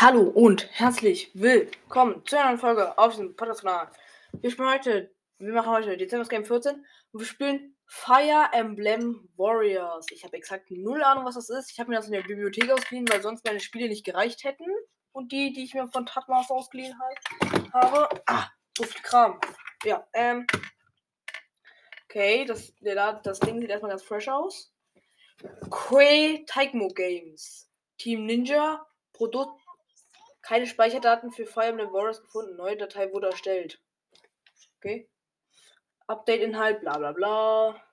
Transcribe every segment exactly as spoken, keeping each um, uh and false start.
Hallo und herzlich willkommen zu einer neuen Folge auf diesem Podcast-Kanal. Wir spielen heute, wir machen heute Dezember Game vierzehn und wir spielen Fire Emblem Warriors. Ich habe exakt null Ahnung, was das ist. Ich habe mir das in der Bibliothek ausgeliehen, weil sonst meine Spiele nicht gereicht hätten. Und die, die ich mir von Tatmaster ausgeliehen habe. Ah, so viel Kram. Ja, ähm. Okay, das, das Ding sieht erstmal ganz fresh aus. Koei Tecmo Games. Team Ninja. Produkt. Keine Speicherdaten für Fire Emblem Warriors gefunden. Neue Datei wurde erstellt. Okay. Update-Inhalt, bla bla bla.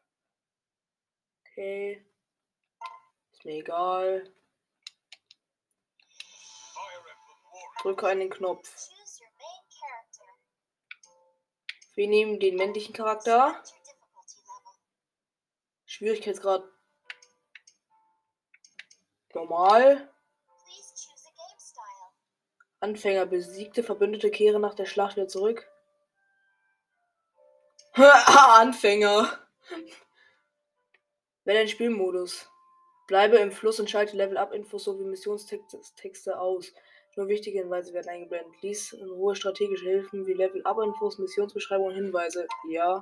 Okay. Ist mir egal. Drücke einen Knopf. Wir nehmen den männlichen Charakter. Schwierigkeitsgrad normal. Anfänger. Besiegte Verbündete kehren nach der Schlacht wieder zurück. Anfänger. Wähle den Spielmodus. Bleibe im Fluss und schalte Level-Up-Infos sowie Missionstexte aus. Nur wichtige Hinweise werden eingeblendet. Lies in Ruhe strategische Hilfen wie Level-Up-Infos, Missionsbeschreibungen und Hinweise. Ja.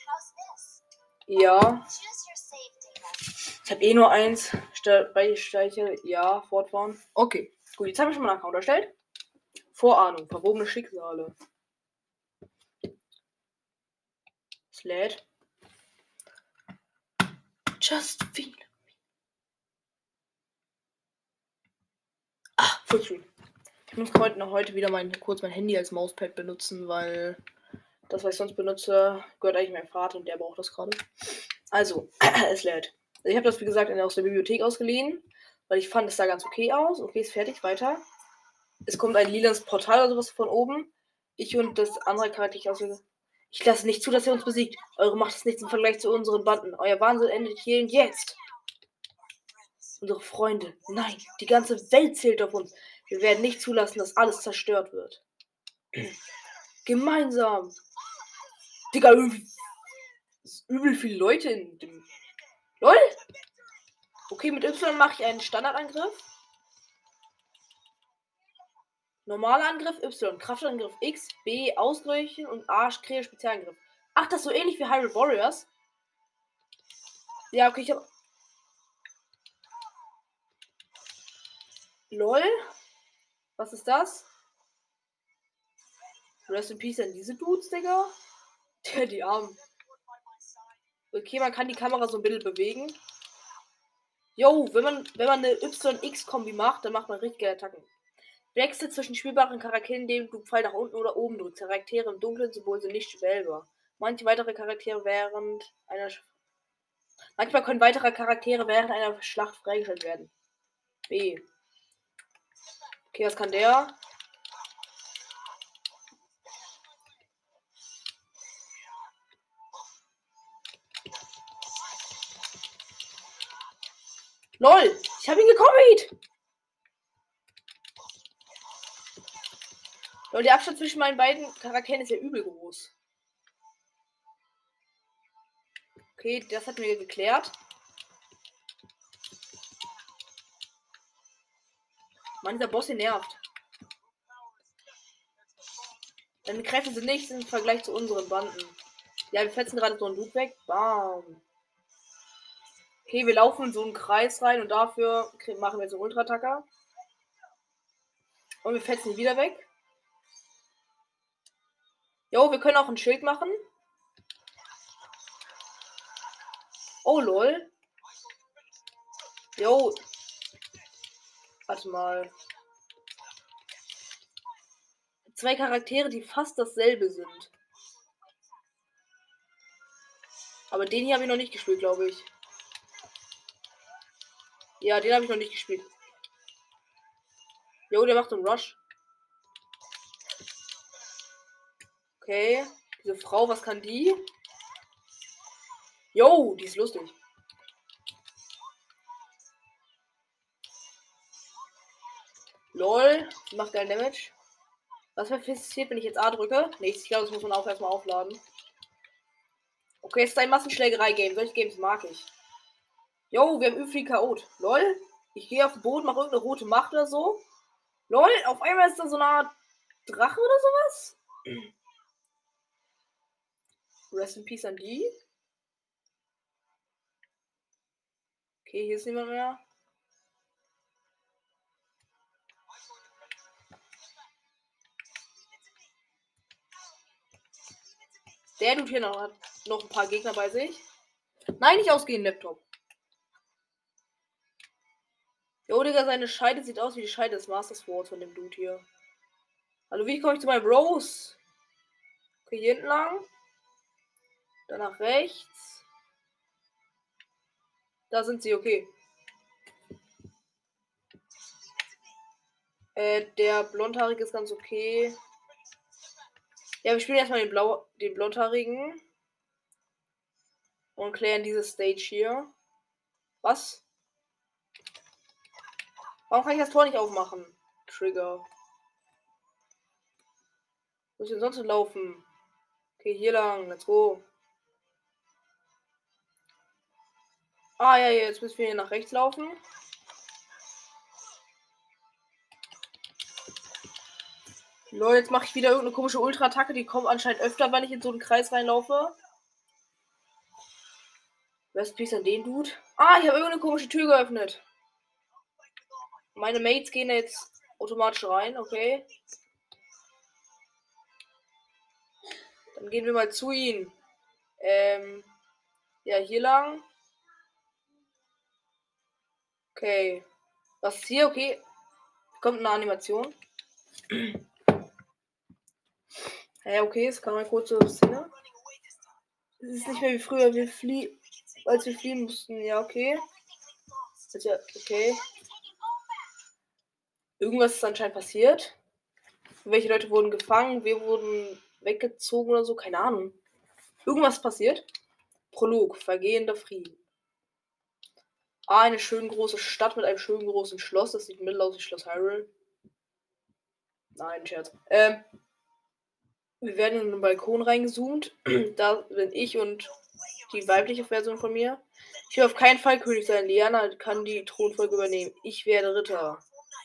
Ja. Ich habe eh nur eins. Speicher. Ja. Fortfahren. Okay. Gut, jetzt habe ich schon mal einen Account erstellt. Vorahnung. Verwobene Schicksale. Es lädt. Just feel. Ah, Fullscreen. Ich muss heute noch heute wieder mein, kurz mein Handy als Mauspad benutzen, weil das, was ich sonst benutze, gehört eigentlich meinem Vater und der braucht das gerade. Also, es lädt. Ich habe das, wie gesagt, aus der Bibliothek ausgeliehen, weil ich fand, es sah ganz okay aus. Okay, ist fertig, weiter. Es kommt ein lilanes Portal oder sowas von oben. Ich und das andere Charakter, ich auswähle. Ich lasse nicht zu, dass ihr uns besiegt. Eure Macht ist nichts im Vergleich zu unseren Banden. Euer Wahnsinn endet hier und jetzt. Unsere Freunde. Nein, die ganze Welt zählt auf uns. Wir werden nicht zulassen, dass alles zerstört wird. Gemeinsam. Digga, irgendwie übel viele Leute in dem. LOL? Okay, mit Y mache ich einen Standardangriff. Normaler Angriff Y. Kraftangriff X. B. Ausweichen und A. Krähe Spezialangriff. Ach, das ist so ähnlich wie Hyrule Warriors. Ja, okay, ich hab. LOL? Was ist das? Rest in Peace an diese Dudes, Digga. Tja, die Armen. Okay, man kann die Kamera so ein bisschen bewegen. Jo, wenn man, wenn man eine Y-X-Kombi macht, dann macht man richtige Attacken. Wechsel zwischen spielbaren Charakteren, indem du Pfeil nach unten oder oben drückst. Charaktere im dunklen Symbol sind nicht wählbar. Manche weitere Charaktere während einer Sch Manchmal können weitere Charaktere während einer Schlacht freigeschaltet werden. B. Okay, was kann der? LOL! Ich habe ihn gekommen! LOL, der Abstand zwischen meinen beiden Charakteren ist ja übel groß. Okay, das hat mir geklärt. Mann, dieser Boss hier nervt. Deine Kräfte sind nichts im Vergleich zu unseren Banden. Ja, wir fetzen gerade so einen Dude weg. Bam. Okay, wir laufen in so einen Kreis rein und dafür machen wir so einen Ultra-Attacker. Und wir fetzen ihn wieder weg. Jo, wir können auch ein Schild machen. Oh, lol. Jo. Warte mal. Zwei Charaktere, die fast dasselbe sind. Aber den hier habe ich noch nicht gespielt, glaube ich. Ja, den habe ich noch nicht gespielt. Jo, der macht einen Rush. Okay. Diese Frau, was kann die? Jo, die ist lustig. Lol, die macht geil Damage. Was passiert, wenn ich jetzt A drücke? Nichts, ich glaube, das muss man auch erstmal aufladen. Okay, es ist ein Massenschlägerei-Game. Solche Games mag ich. Jo, wir haben übel K O. LOL. Ich gehe auf den Boden, mache irgendeine rote Macht oder so. Lol, auf einmal ist da so eine Art Drache oder sowas. Rest in Peace an die. Okay, hier ist niemand mehr. Der tut hier noch, hat noch ein paar Gegner bei sich. Nein, nicht ausgehen, Laptop. Jo, Digga, seine Scheide sieht aus wie die Scheide des Master Swords von dem Dude hier. Hallo, wie komme ich zu meinem Rose? Okay, hier hinten lang. Dann nach rechts. Da sind sie, okay. Äh, der Blondhaarige ist ganz okay. Ja, wir spielen erstmal den, Blau den Blondhaarigen. Und klären diese Stage hier. Was? Warum kann ich das Tor nicht aufmachen? Trigger. Wo ist denn sonst laufen? Okay, hier lang. Let's go. Ah, ja, jetzt müssen wir hier nach rechts laufen. Leute, jetzt mache ich wieder irgendeine komische Ultra-Attacke. Die kommt anscheinend öfter, wenn ich in so einen Kreis reinlaufe. Rest Peace an den Dude. Ah, ich habe irgendeine komische Tür geöffnet. Meine Mates gehen jetzt automatisch rein, okay. Dann gehen wir mal zu ihnen. Ähm, ja, hier lang. Okay. Was ist hier? Okay. Kommt eine Animation. Ja, okay, es kam eine kurze Szene. Es ist nicht mehr wie früher, wir fliehen, als wir fliehen mussten. Ja, okay. Ja, okay. Irgendwas ist anscheinend passiert. Welche Leute wurden gefangen? Wir wurden weggezogen oder so? Keine Ahnung. Irgendwas passiert. Prolog. Vergehender Frieden. Ah, eine schön große Stadt mit einem schön großen Schloss. Das sieht mittel aus wie Schloss Hyrule. Nein, Scherz. Ähm, wir werden in den Balkon reingezoomt. Da bin ich und die weibliche Version von mir. Ich will auf keinen Fall König sein. Liana kann die Thronfolge übernehmen. Ich werde Ritter.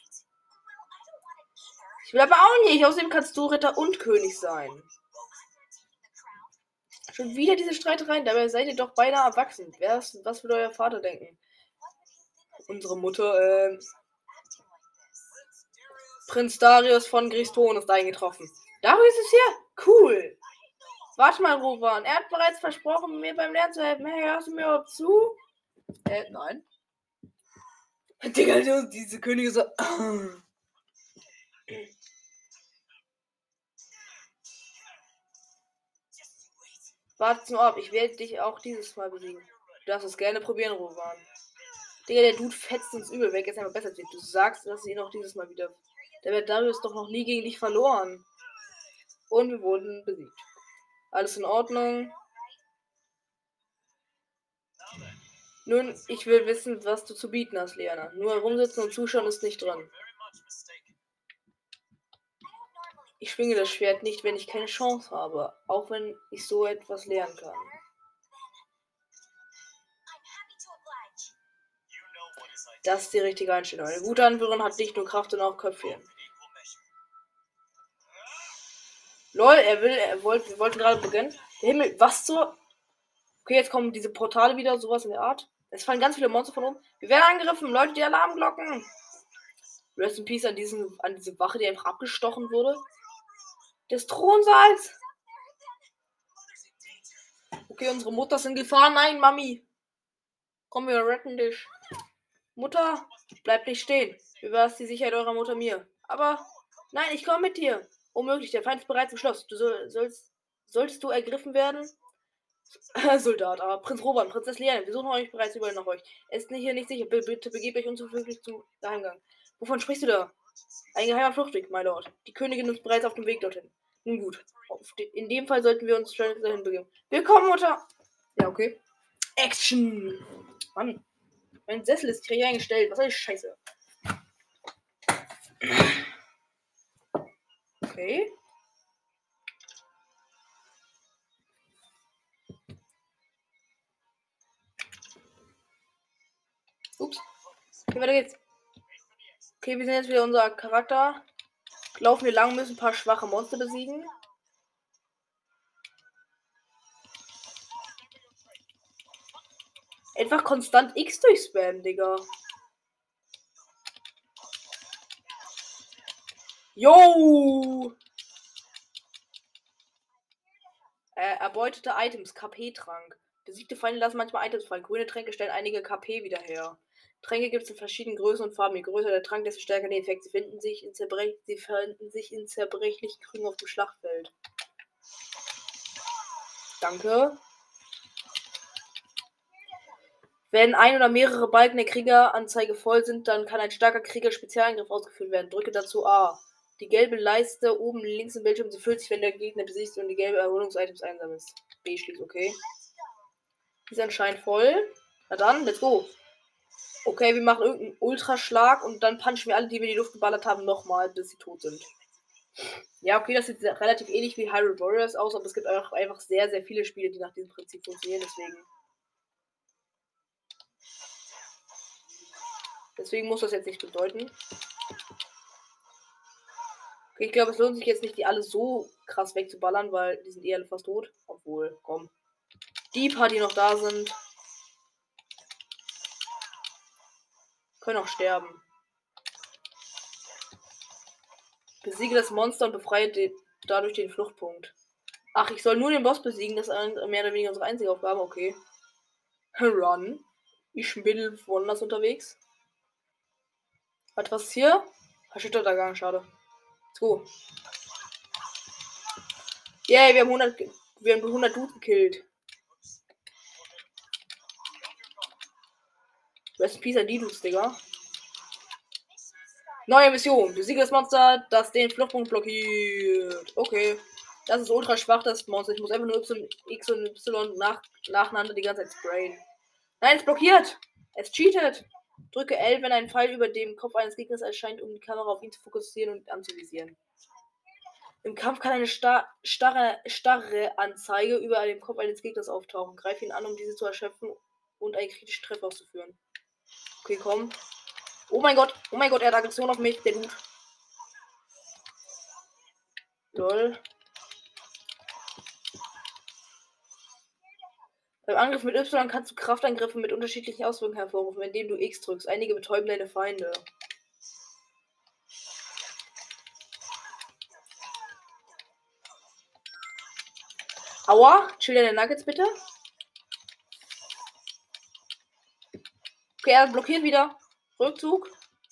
Ich will aber auch nicht. Außerdem kannst du Ritter und König sein. Schon wieder diese Streitereien. Dabei seid ihr doch beinahe erwachsen. Wer ist, was würde euer Vater denken? Unsere Mutter, ähm... Prinz Darius von Griston ist eingetroffen. Darius ist hier? Cool. Warte mal, Rowan. Er hat bereits versprochen, mir beim Lernen zu helfen. Hey, hörst du mir überhaupt zu? Äh, nein. Digga, diese Könige so... Warte nur ab, ich werde dich auch dieses Mal besiegen. Du darfst es gerne probieren, Rowan. Digga, der Dude fetzt uns übel weg, ist einfach besser. Du sagst, dass sie noch dieses Mal wieder... Der wird Darius doch noch nie gegen dich verloren. Und wir wurden besiegt. Alles in Ordnung. Nun, ich will wissen, was du zu bieten hast, Liana. Nur herumsitzen und zuschauen ist nicht dran. Ich schwinge das Schwert nicht, wenn ich keine Chance habe, auch wenn ich so etwas lernen kann. Das ist die richtige Einstellung. Eine gute Anführerin hat nicht nur Kraft, sondern auch Köpfchen. Lol, er will, er wollte, wir wollten gerade beginnen. Der Himmel, was zur... Okay, jetzt kommen diese Portale wieder, sowas in der Art. Es fallen ganz viele Monster von oben. Wir werden angegriffen, Leute, die Alarmglocken. Rest in Peace an, diesen, an diese Wache, die einfach abgestochen wurde. Des Thronsaals. Okay, unsere Mutter ist in Gefahr. Nein, Mami. Komm, wir retten dich. Mutter, bleib nicht stehen. Überlasst die Sicherheit eurer Mutter mir. Aber, nein, ich komme mit dir. Unmöglich, der Feind ist bereits im Schloss. Du soll, sollst, solltest du ergriffen werden? Soldat, aber Prinz Robert, Prinzess Liane, wir suchen euch bereits überall nach euch. Es ist hier nicht sicher. Bitte begebt euch unzufällig zum Geheimgang. Wovon sprichst du da? Ein geheimer Fluchtweg, my Lord. Die Königin ist bereits auf dem Weg dorthin. Nun gut. De in dem Fall sollten wir uns schnell dahin begeben. Willkommen, Mutter! Ja, okay. Action! Mann. Mein Sessel ist hier eingestellt. Was soll ich Scheiße? Okay. Ups. Okay, weiter geht's. Okay, wir sind jetzt wieder unser Charakter. Laufen wir lang, müssen ein paar schwache Monster besiegen. Einfach konstant X durchspammen, Digga. Yo! Äh, erbeutete Items, K P-Trank. Besiegte Feinde lassen manchmal Items fallen. Grüne Tränke stellen einige K P wieder her. Tränke gibt es in verschiedenen Größen und Farben. Je größer der Trank, desto stärker der Effekt. Sie finden sich in, zerbrech Sie finden sich in zerbrechlichen Krügen auf dem Schlachtfeld. Danke. Wenn ein oder mehrere Balken der Kriegeranzeige voll sind, dann kann ein starker Krieger-Spezialangriff ausgeführt werden. Drücke dazu A. Die gelbe Leiste oben links im Bildschirm, sie füllt sich, wenn der Gegner besiegt und die gelbe Erholungsitems einsammelst. B schließt, okay. Die ist anscheinend voll. Na dann, let's go. Okay, wir machen irgendeinen Ultraschlag und dann punchen wir alle, die wir in die Luft geballert haben, nochmal, bis sie tot sind. Ja, okay, das sieht relativ ähnlich wie Hyrule Warriors aus, aber es gibt auch einfach sehr, sehr viele Spiele, die nach diesem Prinzip funktionieren, deswegen. Deswegen muss das jetzt nicht bedeuten. Okay, ich glaube, es lohnt sich jetzt nicht, die alle so krass wegzuballern, weil die sind eh alle fast tot. Obwohl, komm. Die paar, die noch da sind, können auch sterben. Besiege das Monster und befreie den, dadurch den Fluchtpunkt. Ach, ich soll nur den Boss besiegen, das ist mehr oder weniger unsere einzige Aufgabe, okay. Run. Ich bin woanders unterwegs. Warte, was ist hier? Verschütterter Gang, schade. Let's go. Yay, wir haben hundert, wir haben hundert Dudes gekillt. Rest in Peace an die Dudes, Digga. Neue Mission. Besiege das Monster, das den Fluchtpunkt blockiert. Okay. Das ist ultra schwach, das Monster. Ich muss einfach nur Y, X und Y nach, nacheinander die ganze Zeit sprayen. Nein, es blockiert. Es cheatet. Drücke L, wenn ein Pfeil über dem Kopf eines Gegners erscheint, um die Kamera auf ihn zu fokussieren und anzuvisieren. Im Kampf kann eine star starre, starre Anzeige über dem Kopf eines Gegners auftauchen. Greife ihn an, um diese zu erschöpfen und einen kritischen Treffer auszuführen. Okay, komm. Oh mein Gott, oh mein Gott, er hat Aggression auf mich, der Dude. Lol. Beim Angriff mit Y kannst du Kraftangriffe mit unterschiedlichen Auswirkungen hervorrufen, indem du X drückst. Einige betäuben deine Feinde. Aua, chill deine Nuggets bitte. Okay, er blockiert wieder. Rückzug.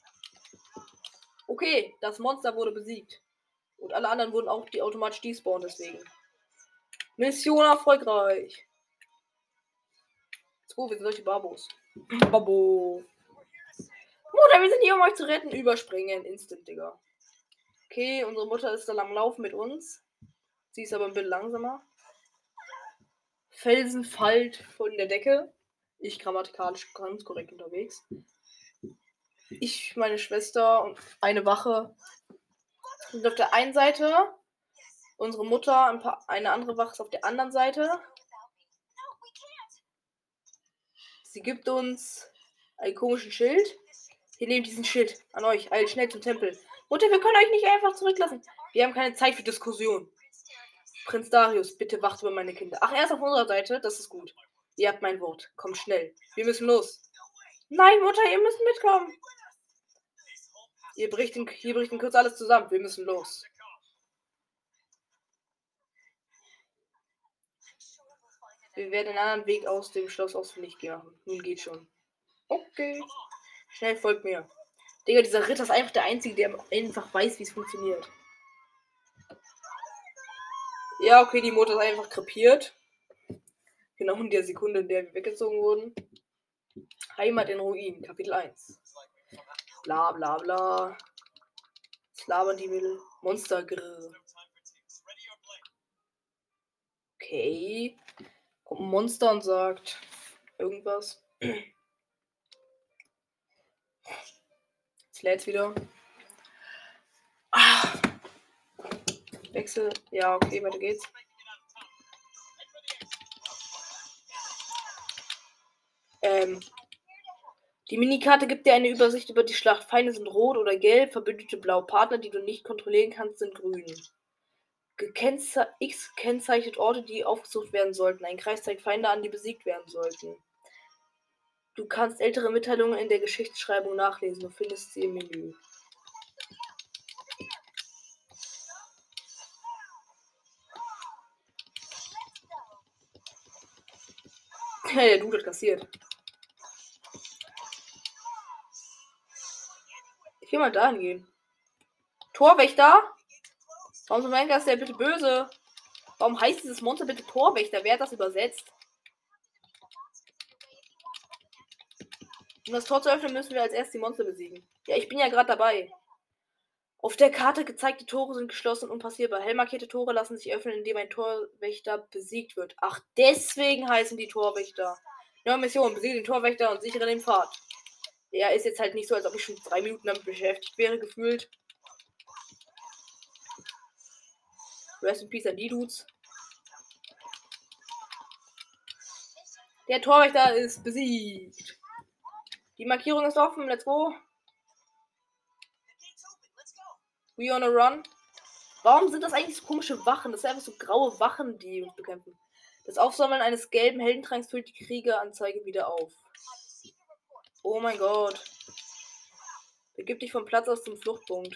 Okay, das Monster wurde besiegt. Und alle anderen wurden auch die automatisch despawnen, deswegen. Mission erfolgreich. Let's go, wir sind solche Babos. Babo. Mutter, wir sind hier, um euch zu retten. Überspringen. Instant, Digga. Okay, unsere Mutter ist da lang laufen mit uns. Sie ist aber ein bisschen langsamer. Felsen fällt von der Decke. Ich grammatikalisch ganz korrekt unterwegs. Ich, meine Schwester und eine Wache sind auf der einen Seite. Unsere Mutter, ein paar, eine andere Wache ist auf der anderen Seite. Sie gibt uns einen komischen Schild. Hier nehmt diesen Schild an euch. Eilt schnell zum Tempel. Mutter, wir können euch nicht einfach zurücklassen. Wir haben keine Zeit für Diskussion. Prinz Darius, bitte wacht über meine Kinder. Ach, er ist auf unserer Seite. Das ist gut. Ihr habt mein Wort. Kommt schnell. Wir müssen los. Nein, Mutter, ihr müsst mitkommen. Ihr bricht in, hier bricht in Kürze alles zusammen. Wir müssen los. Wir werden einen anderen Weg aus dem Schloss ausfindig machen. Nun geht schon. Okay. Schnell folgt mir. Digga, dieser Ritter ist einfach der Einzige, der einfach weiß, wie es funktioniert. Ja, okay, die Mutter ist einfach krepiert. Genau in der Sekunde, in der wir weggezogen wurden. Heimat in Ruinen, Kapitel eins. Bla bla bla. Was labern die Mittel? Monstergrill. Okay. Kommt ein Monster und sagt irgendwas. Jetzt lädt's wieder. Ah. Wechsel. Ja, okay, weiter geht's. Ähm. Die Minikarte gibt dir eine Übersicht über die Schlacht. Feinde sind rot oder gelb, Verbündete blau. Partner, die du nicht kontrollieren kannst, sind grün. Gekennze X kennzeichnet Orte, die aufgesucht werden sollten. Ein Kreis zeigt Feinde an, die besiegt werden sollten. Du kannst ältere Mitteilungen in der Geschichtsschreibung nachlesen. Du findest sie im Menü. Der Dude hat kassiert. Ich will mal dahin gehen. Torwächter? Warum zum Henker ist der bitte böse? Warum heißt dieses Monster bitte Torwächter? Wer hat das übersetzt? Um das Tor zu öffnen, müssen wir als erstes die Monster besiegen. Ja, ich bin ja gerade dabei. Auf der Karte gezeigte Tore sind geschlossen und unpassierbar. Hell markierte Tore lassen sich öffnen, indem ein Torwächter besiegt wird. Ach, deswegen heißen die Torwächter. Neue Mission, besiege den Torwächter und sichere den Pfad. Ja, ist jetzt halt nicht so, als ob ich schon drei Minuten damit beschäftigt wäre, gefühlt. Rest in Peace an die Dudes. Der Torwächter ist besiegt. Die Markierung ist offen, let's go. We on a run. Warum sind das eigentlich so komische Wachen? Das sind einfach so graue Wachen, die uns bekämpfen. Das Aufsammeln eines gelben Heldentranks füllt die Kriegeranzeige wieder auf. Oh mein Gott. Begib dich vom Platz aus zum Fluchtpunkt.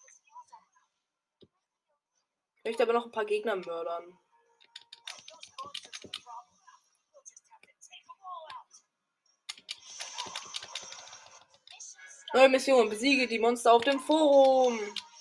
Ich möchte aber noch ein paar Gegner mördern. Neue Mission. Besiege die Monster auf dem Forum.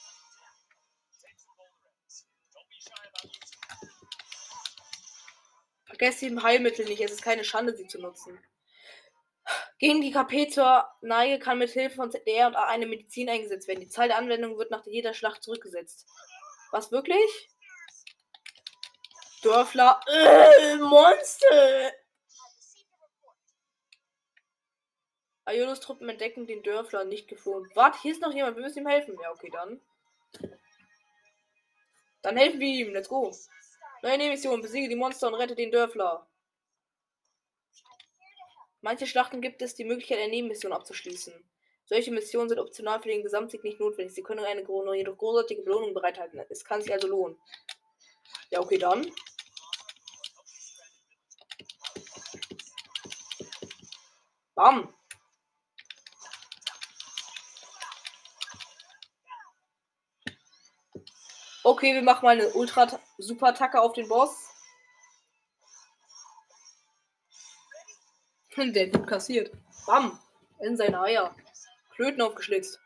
Vergesst die Heilmittel nicht. Es ist keine Schande, sie zu nutzen. Gegen die K P zur Neige kann mit Hilfe von Z D R und A eine Medizin eingesetzt werden. Die Zahl der Anwendungen wird nach jeder Schlacht zurückgesetzt. Was wirklich? Dörfler. Äh, Monster. Ionos Truppen entdecken den Dörfler nicht geflohen. Warte, hier ist noch jemand. Wir müssen ihm helfen. Ja, okay, dann. Dann helfen wir ihm. Let's go. Neue Mission. Besiege die Monster und rette den Dörfler. Manche Schlachten gibt es die Möglichkeit, eine Nebenmission abzuschließen. Solche Missionen sind optional für den Gesamtsieg nicht notwendig. Sie können eine jedoch großartige Belohnung bereithalten. Es kann sich also lohnen. Ja, okay, dann. Bam. Okay, wir machen mal eine Ultra-Super-Attacke auf den Boss. Der gut kassiert. Bam. In seine Eier. Klöten aufgeschlitzt.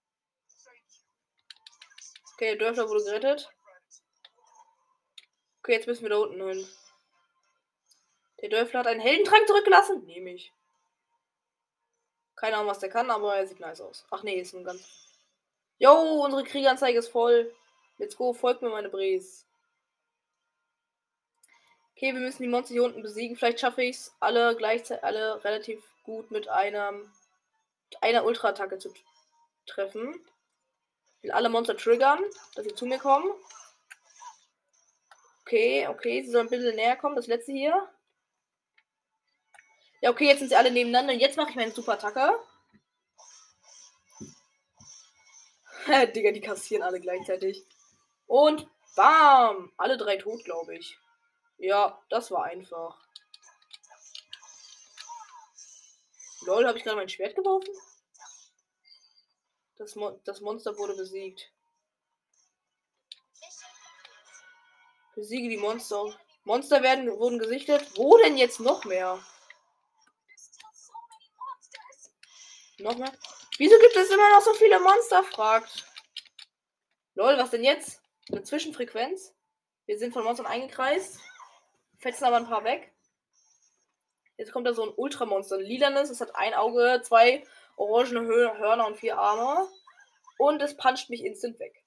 Okay, der Dörfler wurde gerettet. Okay, jetzt müssen wir da unten hin. Der Dörfler hat einen Heldentrank zurückgelassen. Nehme ich. Keine Ahnung, was der kann, aber er sieht nice aus. Ach nee, ist ein ganz... Yo, unsere Krieganzeige ist voll. Let's go, folgt mir meine Brees. Okay, wir müssen die Monster hier unten besiegen. Vielleicht schaffe ich es, alle gleichzeitig, alle relativ gut mit einer, mit einer Ultra-Attacke zu treffen. Ich will alle Monster triggern, dass sie zu mir kommen. Okay, okay, sie sollen ein bisschen näher kommen. Das letzte hier. Ja, okay, jetzt sind sie alle nebeneinander. Und jetzt mache ich meine Super-Attacke. Digga, die kassieren alle gleichzeitig. Und bam! Alle drei tot, glaube ich. Ja, das war einfach. Lol, habe ich gerade mein Schwert geworfen? Das, Mo das Monster wurde besiegt. Besiege die Monster. Monster werden wurden gesichtet. Wo denn jetzt noch mehr? Noch mehr? Wieso gibt es immer noch so viele Monster? Fragt. Lol, was denn jetzt? Eine Zwischenfrequenz? Wir sind von Monstern eingekreist. Fetzen aber ein paar weg. Jetzt kommt da so ein Ultramonster. Ein lilanes. Es hat ein Auge, zwei orangene Hörner und vier Arme. Und es puncht mich instant weg.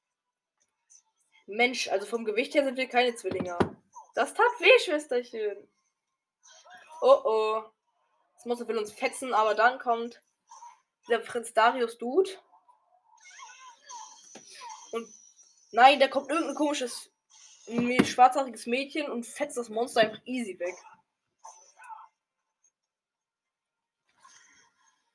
Mensch, also vom Gewicht her sind wir keine Zwillinge. Das tat weh, Schwesterchen. Oh oh. Das Monster will uns fetzen, aber dann kommt der Prinz Darius Dude. Und nein, da kommt irgendein komisches schwarzhaariges Mädchen und fetzt das Monster einfach easy weg.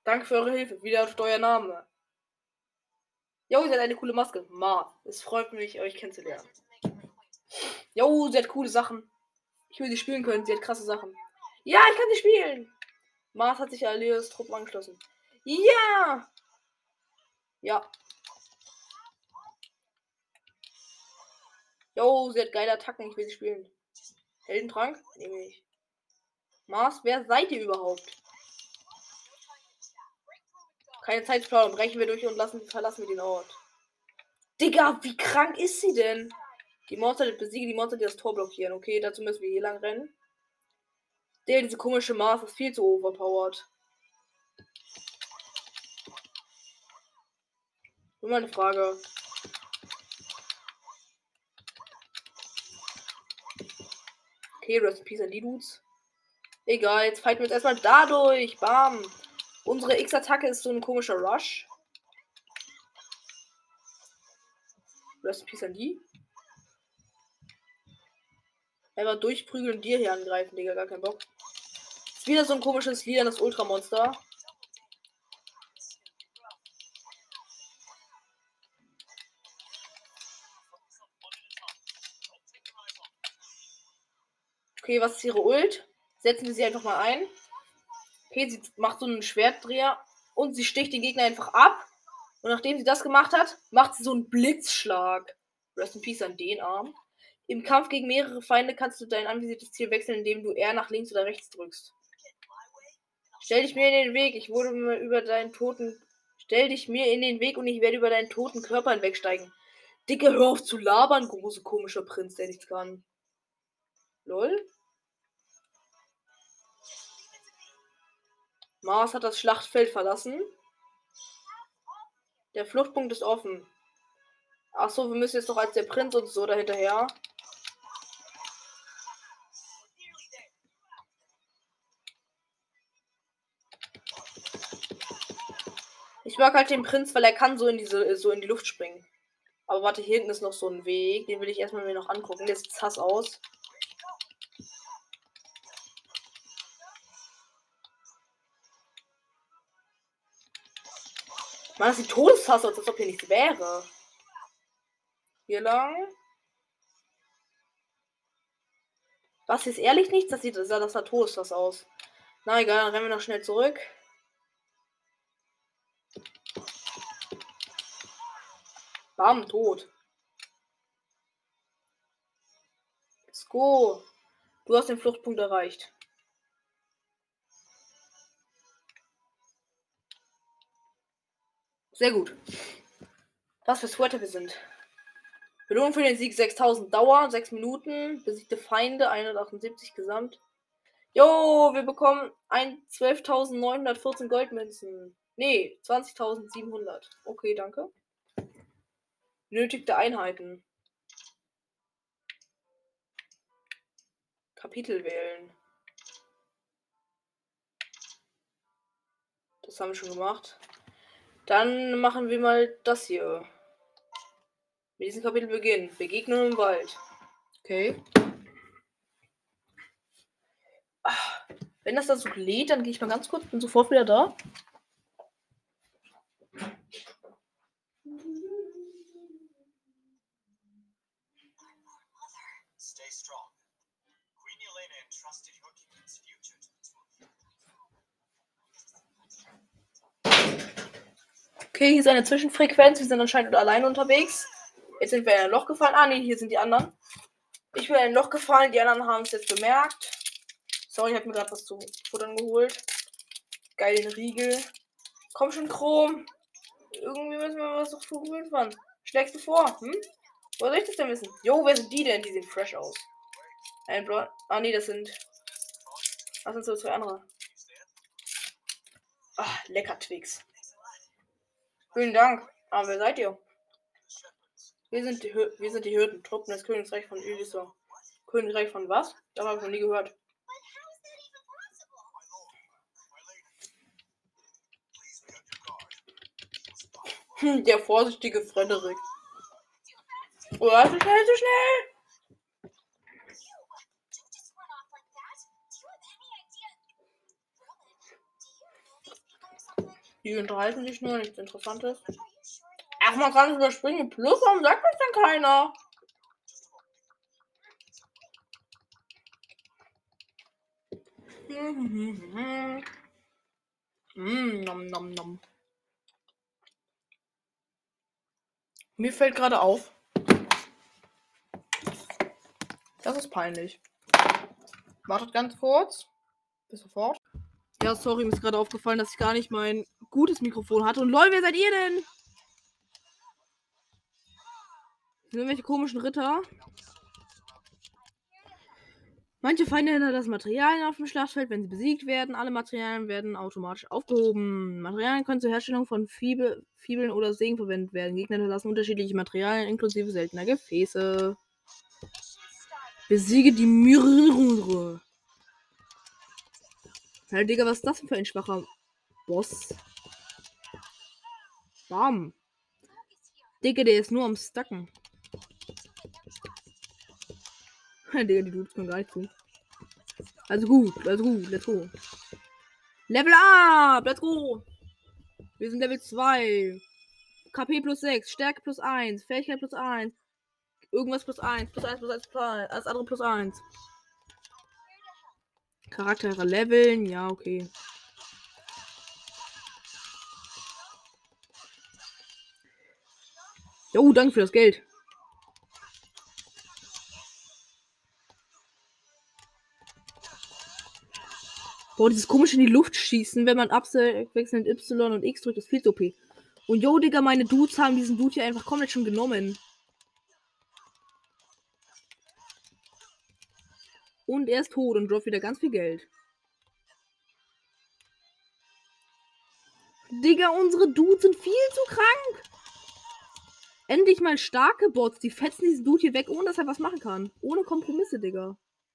Danke für eure Hilfe. Wie lautet euer Name? Jo, sie hat eine coole Maske. Ma. Es freut mich, euch kennenzulernen. Jo, sie hat coole Sachen. Ich will sie spielen können. Sie hat krasse Sachen. Ja, ich kann sie spielen. Mars hat sich Aleos Truppen angeschlossen. Ja. Ja. Jo, sie hat geile Attacken. Ich will sie spielen. Heldentrank? Nehme ich. Mars, wer seid ihr überhaupt? Keine Zeit zu plaudern. Brechen wir durch und lassen, verlassen wir den Ort. Digga, wie krank ist sie denn? Die Monster besiegen die Monster, die das Tor blockieren. Okay, dazu müssen wir hier lang rennen. Der, diese komische Mars ist viel zu overpowered. Nur mal eine Frage. Okay, Rest in Peace an die Dudes. Egal, jetzt fighten wir uns erstmal dadurch. Bam. Unsere X-Attacke ist so ein komischer Rush. Rest in Peace an die. Einfach durchprügeln und dir hier angreifen, Digga. Gar kein Bock. Ist wieder so ein komisches Lied an das Ultramonster. Okay, was ist ihre Ult? Setzen wir sie einfach mal ein. Okay, sie macht so einen Schwertdreher und sie sticht den Gegner einfach ab. Und nachdem sie das gemacht hat, macht sie so einen Blitzschlag. Rest in Peace an den Arm. Im Kampf gegen mehrere Feinde kannst du dein anvisiertes Ziel wechseln, indem du R nach links oder rechts drückst. Stell dich mir in den Weg, ich wurde über deinen toten... Stell dich mir in den Weg und ich werde über deinen toten Körper hinwegsteigen. Dicke, hör auf zu labern, große komischer Prinz, der nichts kann. Lol. Mars hat das Schlachtfeld verlassen. Der Fluchtpunkt ist offen. Achso, wir müssen jetzt noch als der Prinz und so dahinterher. Ich mag halt den Prinz, weil er kann so in diese so in die Luft springen. Aber warte, hier hinten ist noch so ein Weg. Den will ich erstmal mir noch angucken. Der sieht sass aus. Mann, das sieht todessass aus, als ob hier nichts wäre. Hier lang. Was ist ehrlich nichts? Das sieht das sah, das sah todessass aus. Na egal, dann rennen wir noch schnell zurück. Bam, tot. Let's go. Du hast den Fluchtpunkt erreicht. Sehr gut. Was für Sweater wir sind. Belohnung für den Sieg sechstausend Dauer, sechs Minuten. Besiegte Feinde, hundertachtundsiebzig gesamt. Jo, wir bekommen zwölftausendneunhundertvierzehn Goldmünzen. Nee, zwanzigtausendsiebenhundert. Okay, danke. Benötigte Einheiten. Kapitel wählen. Das haben wir schon gemacht. Dann machen wir mal das hier. Mit diesem Kapitel beginnen. Begegnung im Wald. Okay. Ach, wenn das dann so lädt, dann gehe ich mal ganz kurz. Bin sofort wieder da. Okay, hier ist eine Zwischenfrequenz. Wir sind anscheinend alleine unterwegs. Jetzt sind wir in ein Loch gefallen. Ah, nee, hier sind die anderen. Ich bin in ein Loch gefallen. Die anderen haben es jetzt bemerkt. Sorry, ich habe mir gerade was zu futtern geholt. Geil, den Riegel. Komm schon, Chrom. Irgendwie müssen wir was doch tun. Wann schlägst du vor? Hm? Wo soll ich das denn wissen? Jo, wer sind die denn? Die sehen fresh aus. Ein Blau. Ah, nee, das sind. Was sind so zwei andere? Ach, lecker Twix. Vielen Dank. Aber wer seid ihr? Wir sind die, Hür wir sind die Hürden. Truppen des Königreichs von Ylissor. Königreich von was? Das habe ich noch nie gehört. Hm, der vorsichtige Frederik. Oh, so schnell, so schnell! Die unterhalten sich nur, nichts Interessantes. Ach, man kann es überspringen. Plus, warum sagt das denn keiner? Mm, nom, nom, nom. Mir fällt gerade auf. Das ist peinlich. Wartet ganz kurz. Bis sofort. Ja, sorry, mir ist gerade aufgefallen, dass ich gar nicht mein gutes Mikrofon hatte. Und lol, wer seid ihr denn? Sind irgendwelche komischen Ritter? Manche Feinde hindern das Materialien auf dem Schlachtfeld, wenn sie besiegt werden. Alle Materialien werden automatisch aufgehoben. Materialien können zur Herstellung von Fiebe, Fibeln oder Segen verwendet werden. Gegner hinterlassen unterschiedliche Materialien, inklusive seltener Gefäße. Besiege die Myrrhre. Hey, Digga, was ist das für ein schwacher Boss? Bam. Digga, der ist nur am Stacken. Digga, die Dudes können gar nicht zu. Also gut, also gut, let's go. Level up, let's go. Wir sind Level zwei. K P plus sechs, Stärke plus eins, Fähigkeit plus eins. Irgendwas plus eins, plus eins, plus eins, plus eins. Alles andere plus eins. Charaktere leveln, ja, okay. Jo, danke für das Geld. Boah, dieses komische in die Luft schießen, wenn man abwechselnd Y und X drückt, ist viel zu O P. Und jo, Digga, meine Dudes haben diesen Dude hier einfach komplett schon genommen. Und er ist tot und droppt wieder ganz viel Geld. Digga, unsere Dudes sind viel zu krank. Endlich mal starke Bots. Die fetzen diesen Dude hier weg, ohne dass er was machen kann. Ohne Kompromisse, Digga.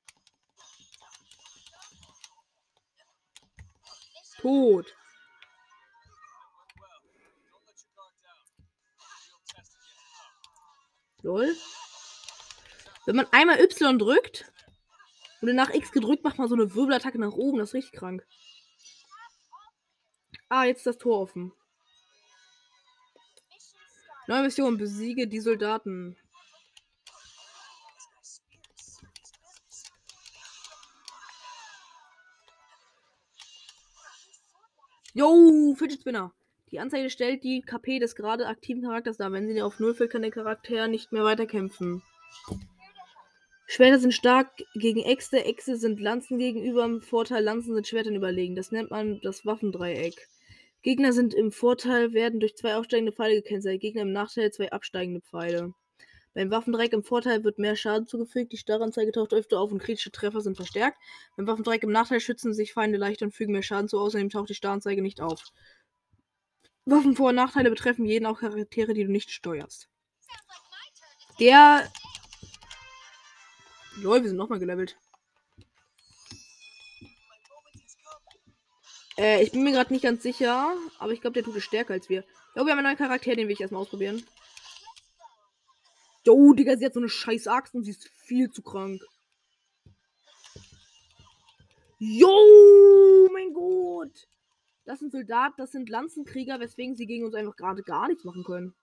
Tot. Lol. Wenn man einmal Y drückt und dann nach X gedrückt, macht man so eine Wirbelattacke nach oben. Das ist richtig krank. Ah, jetzt ist das Tor offen. Neue Mission. Besiege die Soldaten. Yo, Fidget Spinner. Die Anzeige stellt die K P des gerade aktiven Charakters dar. Wenn sie auf null fällt, kann der Charakter nicht mehr weiterkämpfen. Schwerter sind stark gegen Äxte, Äxte sind Lanzen gegenüber. Im Vorteil, Lanzen sind Schwertern überlegen. Das nennt man das Waffendreieck. Gegner sind im Vorteil, werden durch zwei aufsteigende Pfeile gekennzeichnet. Gegner im Nachteil zwei absteigende Pfeile. Beim Waffendreieck im Vorteil wird mehr Schaden zugefügt. Die Starranzeige taucht öfter auf und kritische Treffer sind verstärkt. Beim Waffendreieck im Nachteil schützen sich Feinde leichter und fügen mehr Schaden zu. Außerdem taucht die Starranzeige nicht auf. Waffenvor- und Nachteile betreffen jeden, auch Charaktere, die du nicht steuerst. Der... Lol, wir sind nochmal gelevelt. Äh, ich bin mir gerade nicht ganz sicher, aber ich glaube, der tut es stärker als wir. Ich glaube, wir haben einen neuen Charakter, den will ich erstmal ausprobieren. Jo, Digga, sie hat so eine scheiß Axt und sie ist viel zu krank. Jo, mein Gott. Das sind Soldaten, das sind Lanzenkrieger, weswegen sie gegen uns einfach gerade gar nichts machen können.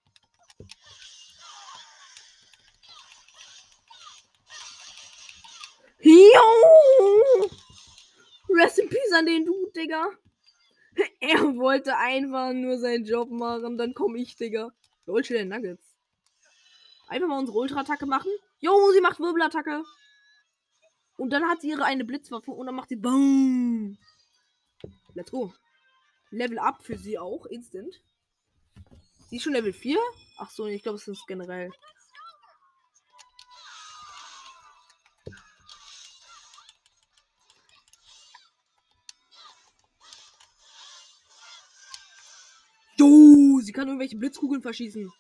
Jo! Rest in Peace an den Dude, Digga. Er wollte einfach nur seinen Job machen, dann komme ich, Digga. Lol, den Nuggets. Einfach mal unsere Ultra-Attacke machen. Jo, sie macht Wirbelattacke. Und dann hat sie ihre eine Blitzwaffe und dann macht sie BOOM. Let's go. Level up für sie auch, instant. Sie ist schon Level vier? Ach so, ich glaube, es ist generell. Jo, sie kann irgendwelche Blitzkugeln verschießen.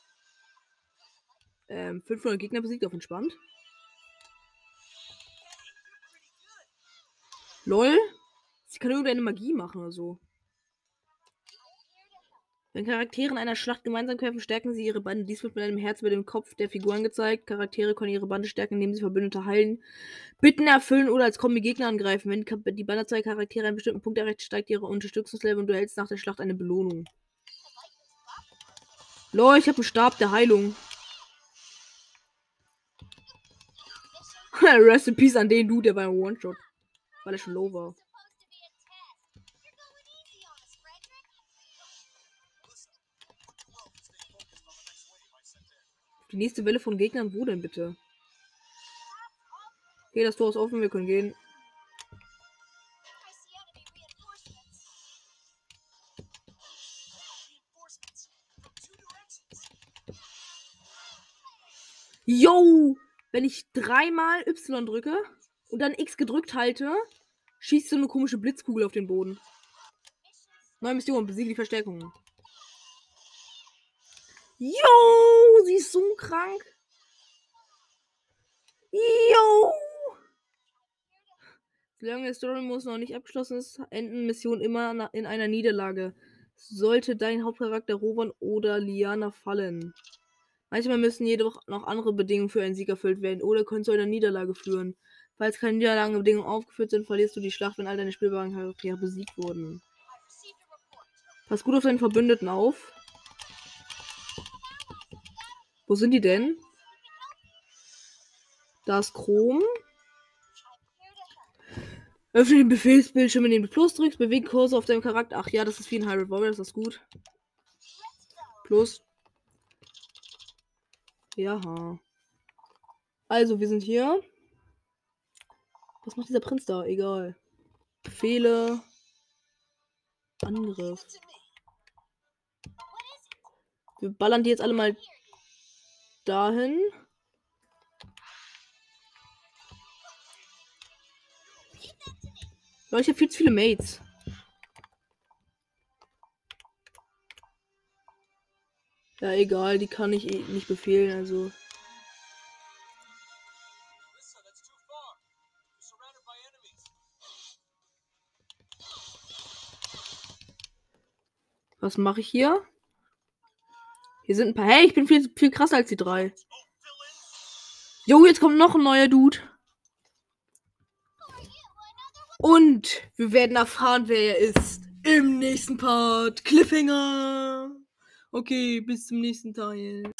Ähm, fünfhundert Gegner besiegt auf entspannt. Lol. Sie kann irgendeine Magie machen oder so. Wenn Charaktere in einer Schlacht gemeinsam kämpfen, stärken sie ihre Bande. Dies wird mit einem Herz über dem Kopf der Figur angezeigt. Charaktere können ihre Bande stärken, indem sie Verbündete heilen, Bitten erfüllen oder als Kombi Gegner angreifen. Wenn die Bande zwei Charaktere einen bestimmten Punkt erreicht, steigt ihre Unterstützungslevel und du erhältst nach der Schlacht eine Belohnung. Lol, ich habe einen Stab der Heilung. Rest in Peace an den Dude, der war ein One-Shot. Weil er schon low war. Die nächste Welle von Gegnern, wo denn bitte? Okay, das Tor ist offen, wir können gehen. Yo! Wenn ich dreimal Y drücke und dann X gedrückt halte, schießt so eine komische Blitzkugel auf den Boden. Neue Mission, besiege die Verstärkung. Yo! Sie ist so krank. Yo! Solange der Story-Modus noch nicht abgeschlossen ist, enden Missionen immer in einer Niederlage. Sollte dein Hauptcharakter Rowan oder Liana fallen. Manchmal müssen jedoch noch andere Bedingungen für einen Sieg erfüllt werden oder können zu einer Niederlage führen. Falls keine Niederlagenbedingungen aufgeführt sind, verlierst du die Schlacht, wenn all deine spielbaren Charaktere besiegt wurden. Pass gut auf deinen Verbündeten auf. Wo sind die denn? Da ist Chrom. Öffne den Befehlsbildschirm, indem du Plus drückst. Bewege Kurse auf deinem Charakter. Ach ja, das ist wie ein Hyrule Warrior, das ist gut. Plus. Ja. Also, wir sind hier. Was macht dieser Prinz da? Egal. Befehle. Angriff. Wir ballern die jetzt alle mal dahin. Ja, ich habe viel zu viele Mates. Ja, egal, die kann ich eh nicht befehlen, also. Was mache ich hier? Hier sind ein paar. Hey, ich bin viel, viel krasser als die drei. Jo, jetzt kommt noch ein neuer Dude. Und wir werden erfahren, wer er ist. Im nächsten Part. Cliffhanger. Okay, bis zum nächsten Teil.